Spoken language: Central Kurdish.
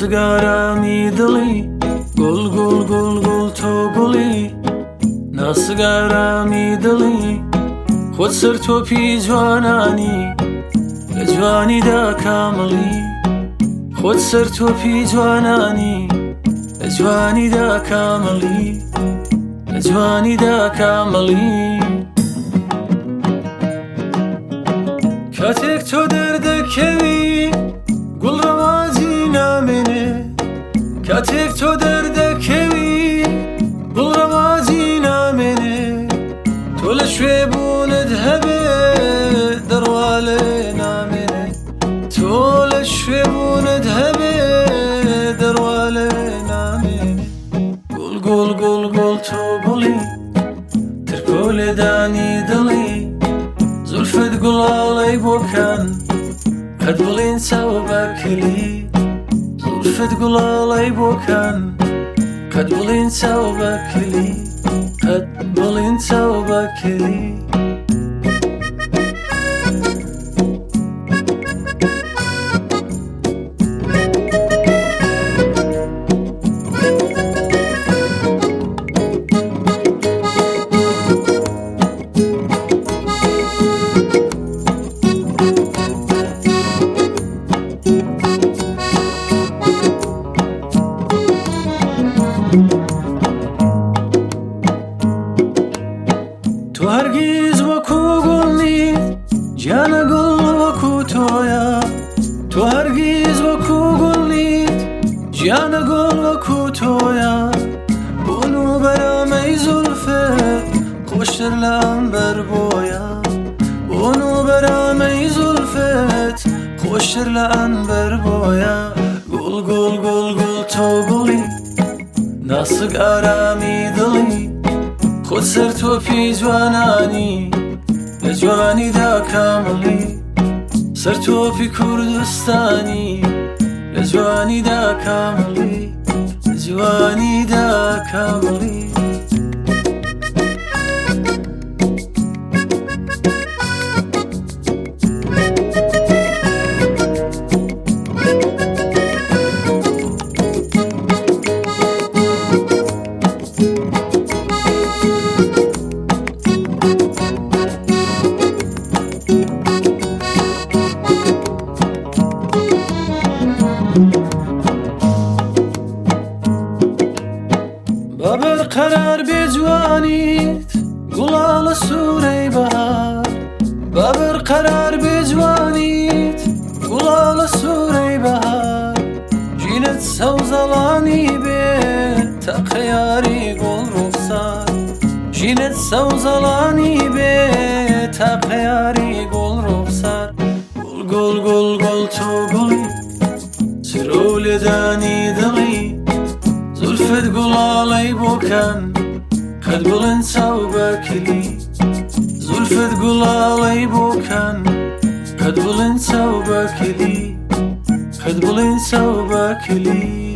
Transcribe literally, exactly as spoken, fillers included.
ناسگارامی دڵی گوڵ گوڵ گوڵ گوڵ تۆ گوڵی ناسگارامی دڵی خۆت سەر تۆپی جوانانی لە جوانیدا کامەڵی خۆت سەر تۆپی جوانانی لە جوانیدا کامەڵی لە جوانیدا کامەڵی کاتێک تۆ دەردەکەوی گوڵ ڕەوازی نامێنێ کاتێک تۆ دەردەکەوی گوڵ ڕەوازی نامێنێ تۆ لە شوێبوونت هەبێ دەڕوا لێ نامێنێ تۆ لە شوێبوونت هەبێ دەڕوا لێ نامێنێ گوڵ گوڵ گوڵ گوڵ تۆ گوڵی ترکۆ لێدانی دڵی زولفت گوڵاڵەی بۆکان قەت بڵین چاوە باکلی زولفت گوڵاڵەی بۆکان قەت بڵین چاوە باکلی قەت بڵین چاوە باکلی تۆ هەرگیز وەکو گوڵ نیت گیانە گوڵ وەکو تۆیە تۆ هەرگیز وەکو گوڵ نیت گیانە گوڵ وەکو تۆیە بۆن و بەرامەی زولفت خۆشتر لە ئەمبەر بۆیە بۆن و بەرامەی زولفت خۆشتر لە ئەمبەر بۆیە گوڵ گوڵ گوڵ گوڵ تۆ گوڵی ناسک ئارامی دڵی خۆت سەر تۆپی جوانانی لە جوانیدا کامەڵی سەر تۆپی کوردستانی لە جوانیدا کامەڵی لە جوانیدا کامەڵی بابر قرار بجوانیت گوڵاڵە سوورەی بەهار بابر قرار بجوانیت گوڵاڵە سوورەی بەهار ژینت سەوزەڵانی بێت تەقە یاری گوڵ ڕوخسار ژینت سەوزەڵانی بێت تەقە یاری گوڵ ڕوخسار گوڵ گوڵ گوڵ گوڵ تۆ گوڵی سرۆ لێدانی دڵی زولفت گوڵاڵەی بۆکان قەت بڵێن چاو باکلی زولفت گوڵاڵەی بۆکان قەت بڵێن چاو باکلی قەت بڵێن چاو باکلی